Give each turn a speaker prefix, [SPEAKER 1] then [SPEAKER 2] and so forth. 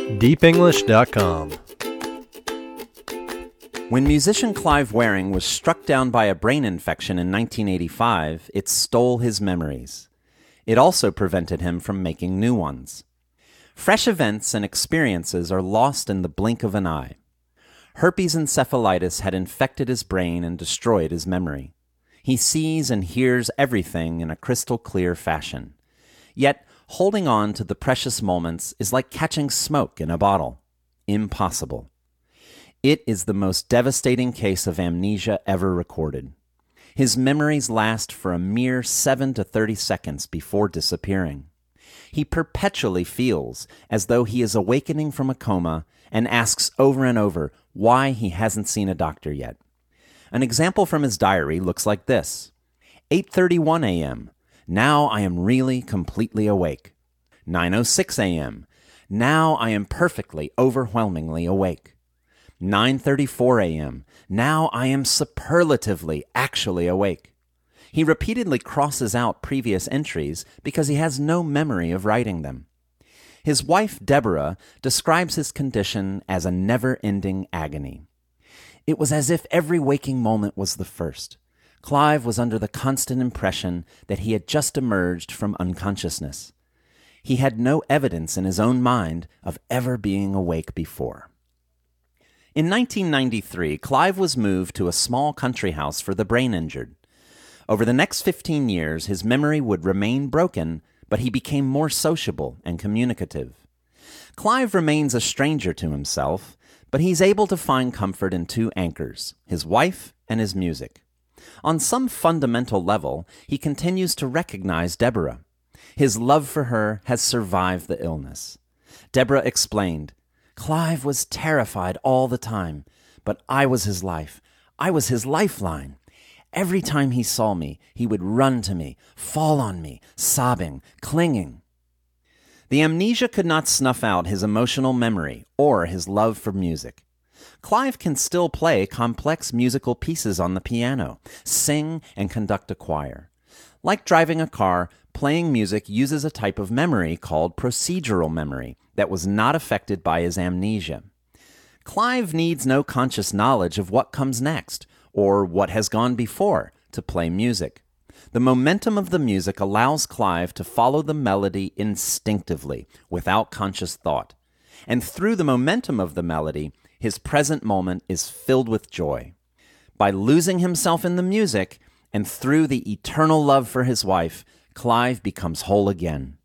[SPEAKER 1] deepenglish.com.
[SPEAKER 2] When musician Clive Wearing was struck down by a brain infection in 1985, it stole his memories. It also prevented him from making new ones. Fresh events and experiences are lost in the blink of an eye. Herpes encephalitis had infected his brain and destroyed his memory. He sees and hears everything in a crystal clear fashion. Yet, holding on to the precious moments is like catching smoke in a bottle. Impossible. It is the most devastating case of amnesia ever recorded. His memories last for a mere 7 to 30 seconds before disappearing. He perpetually feels as though he is awakening from a coma and asks over and over why he hasn't seen a doctor yet. An example from his diary looks like this. 8:31 a.m. Now I am really completely awake. 9:06 a.m. Now I am perfectly, overwhelmingly awake. 9:34 a.m. Now I am superlatively, actually awake. He repeatedly crosses out previous entries because he has no memory of writing them. His wife, Deborah, describes his condition as a never-ending agony. It was as if every waking moment was the first. Clive was under the constant impression that he had just emerged from unconsciousness. He had no evidence in his own mind of ever being awake before. In 1993, Clive was moved to a small country house for the brain injured. Over the next 15 years, his memory would remain broken, but he became more sociable and communicative. Clive remains a stranger to himself, but he's able to find comfort in two anchors, his wife and his music. On some fundamental level, he continues to recognize Deborah. His love for her has survived the illness. Deborah explained, "Clive was terrified all the time, but I was his life. I was his lifeline. Every time he saw me, he would run to me, fall on me, sobbing, clinging." The amnesia could not snuff out his emotional memory or his love for music. Clive can still play complex musical pieces on the piano, sing, and conduct a choir. Like driving a car, playing music uses a type of memory called procedural memory that was not affected by his amnesia. Clive needs no conscious knowledge of what comes next or what has gone before to play music. The momentum of the music allows Clive to follow the melody instinctively, without conscious thought. And through the momentum of the melody, his present moment is filled with joy. By losing himself in the music, and through the eternal love for his wife, Clive becomes whole again.